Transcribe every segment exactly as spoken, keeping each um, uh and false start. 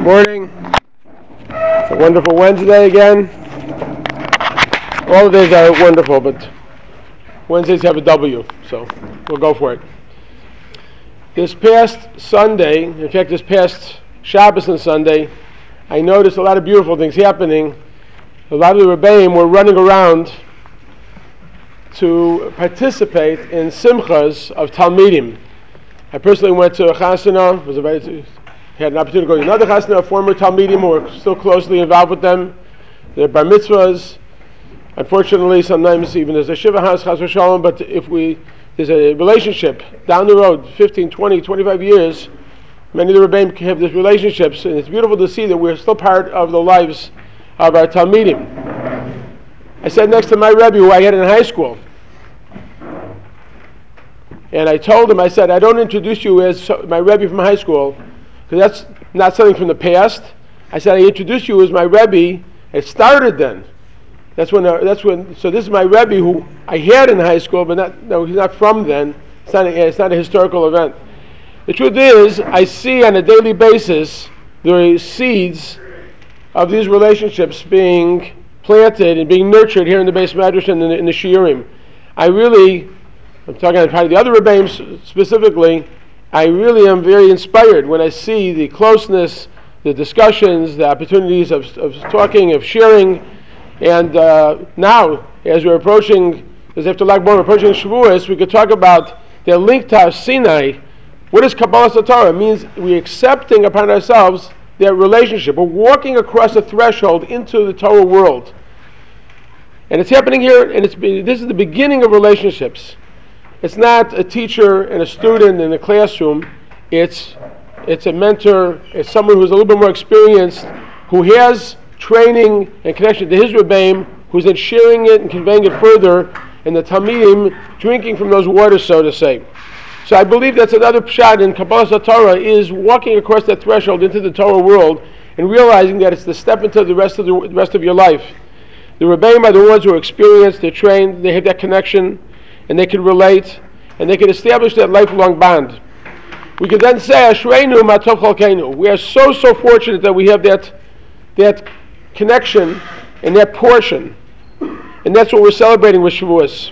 Morning. It's a wonderful Wednesday again. All the days are wonderful, but Wednesdays have a W, so we'll go for it. This past Sunday, in fact, this past Shabbos and Sunday, I noticed a lot of beautiful things happening. A lot of the Rebbeim were running around to participate in simchas of Talmidim. I personally went to a chasana, was invited to, had an opportunity to go to another chasana, a former Talmidim who were still closely involved with them. Their bar mitzvahs. Unfortunately, sometimes even there's a shiva house, chas v'shalom, but if we, there's a relationship down the road, fifteen, twenty, twenty-five years, many of the Rebbeim have these relationships, and it's beautiful to see that we're still part of the lives of our Talmidim. I sat next to my Rebbe who I had in high school. And I told him, I said, I don't introduce you as my Rebbe from high school, because that's not something from the past. I said, I introduce you as my Rebbe. It started then. That's when, uh, that's when, so this is my Rebbe who I had in high school, but not, no, he's not from then. It's not, a, it's not a historical event. The truth is, I see on a daily basis the seeds of these relationships being planted and being nurtured here in the Beis Medrash and in the, in the Shiurim. I really, I'm talking about probably the other Rebbeim specifically, I really am very inspired when I see the closeness, the discussions, the opportunities of, of talking, of sharing, and uh, now, as we're approaching, as after Lag BaOmer, approaching Shavuos, we could talk about the link to Sinai. What is Kabbalas Torah? It means we're accepting upon ourselves that relationship. We're walking across a threshold into the Torah world. And it's happening here, and it's this is the beginning of relationships. It's not a teacher and a student in a classroom. It's it's a mentor. It's someone who's a little bit more experienced, who has training and connection to his Rebbeim, who's then sharing it and conveying it further, and the Talmidim drinking from those waters, so to say. So I believe that's another pshat in Kabbalas Torah, is walking across that threshold into the Torah world and realizing that it's the step into the rest of the rest of your life. The Rebbeim are the ones who are experienced, they're trained, they have that connection, and they can relate, and they can establish that lifelong bond. We can then say, Ashreinu ma tov chalkeinu. We are so, so fortunate that we have that, that connection and that portion. And that's what we're celebrating with Shavuos.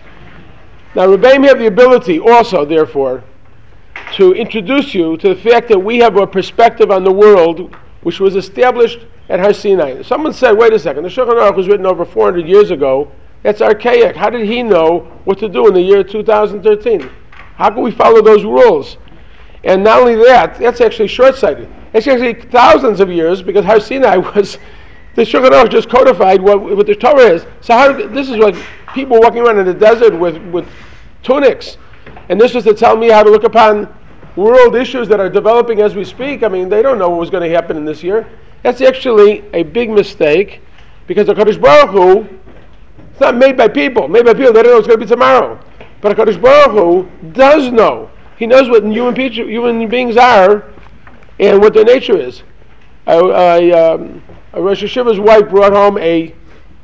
Now, Rebbeim have the ability also, therefore, to introduce you to the fact that we have a perspective on the world which was established at Har Sinai. Someone said, wait a second, the Shulchan Aruch was written over four hundred years ago. That's archaic. How did he know what to do in the year two thousand thirteen? How can we follow those rules? And not only that, that's actually short-sighted. It's actually thousands of years, because Har Sinai was, the Shulchan Aruch just codified what, what the Torah is. So how, this is what people walking around in the desert with, with tunics. And this was to tell me how to look upon world issues that are developing as we speak. I mean, they don't know what was going to happen in this year. That's actually a big mistake, because the HaKadosh Baruch Hu, it's not made by people. Made by people, they don't know what's going to be tomorrow. But HaKadosh Baruch Hu does know. He knows what human, pe- human beings are and what their nature is. A, a, um, a Rosh Hashiva's wife brought home a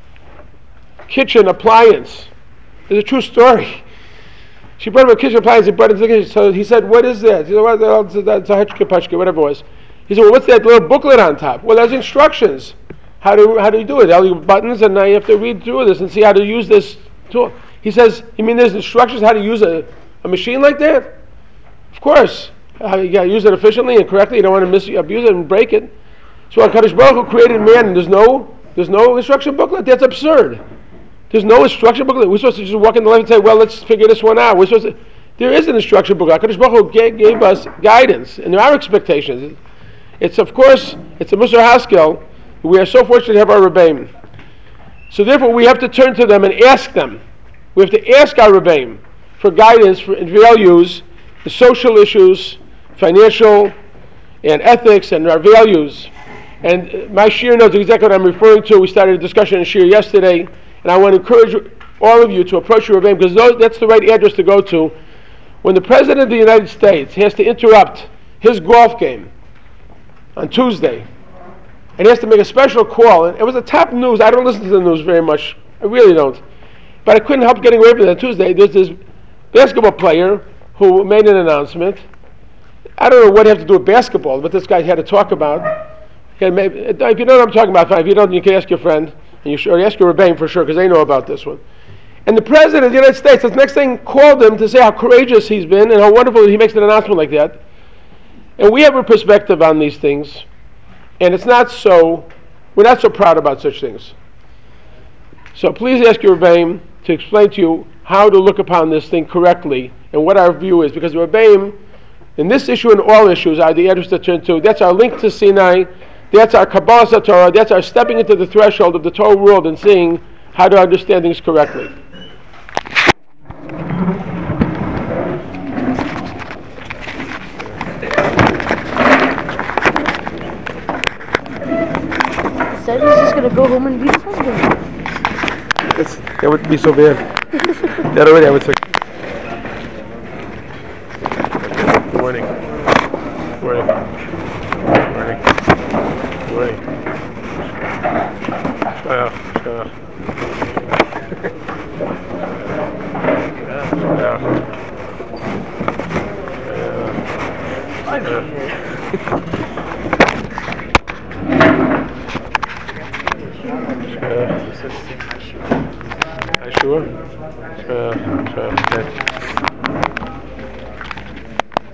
kitchen appliance. It's a true story. She brought him a kitchen appliance and brought it to the kitchen. So he said, what is that? He said, well, it's a hechke pashke, whatever it was. He said, well, what's that little booklet on top? Well, there's instructions. How do how do you do it? All your buttons, and now you have to read through this and see how to use this tool. He says, you mean there's instructions how to use a, a machine like that? Of course. Uh, you got to use it efficiently and correctly. You don't want to misabuse it and break it. So HaKadosh Baruch Hu created man, and there's no there's no instruction booklet. That's absurd. There's no instruction booklet. We're supposed to just walk in the life and say, well, let's figure this one out. We're supposed to. There is an instruction booklet. HaKadosh Baruch Hu gave, gave us guidance, and there are expectations. It's of course it's a Musar Haskel. We are so fortunate to have our Rebbeim. So therefore we have to turn to them and ask them. We have to ask our Rebbeim for guidance for, and values, the social issues, financial and ethics and our values. And my shir knows exactly what I'm referring to. We started a discussion in shir yesterday, and I want to encourage all of you to approach your Rebbeim, because those, that's the right address to go to. When the President of the United States has to interrupt his golf game on Tuesday, and he has to make a special call, and it was a top news. I don't listen to the news very much. I really don't. But I couldn't help getting away from it on Tuesday. There's this basketball player who made an announcement. I don't know what it had to do with basketball, but this guy had to talk about. Okay, maybe, if you know what I'm talking about, fine. If you don't, you can ask your friend, and you should, or ask your Rebbeim for sure, because they know about this one. And the President of the United States, the next thing, called him to say how courageous he's been and how wonderful he makes an announcement like that. And we have a perspective on these things, and it's not so, we're not so proud about such things. So please ask your Rebbeim to explain to you how to look upon this thing correctly and what our view is, because the Rebbeim, in this issue and all issues, are the address to turn to. That's our link to Sinai, that's our Kabbalah Torah, that's our stepping into the threshold of the Torah world and seeing how to understand things correctly. Said he's just gonna go home and be his husband. That's, that would be so bad. That already I would say. Good morning. Good morning. Good morning. Good morning. Uh, uh. Yeah. Uh, uh. Sure. Sure. Sure. Okay.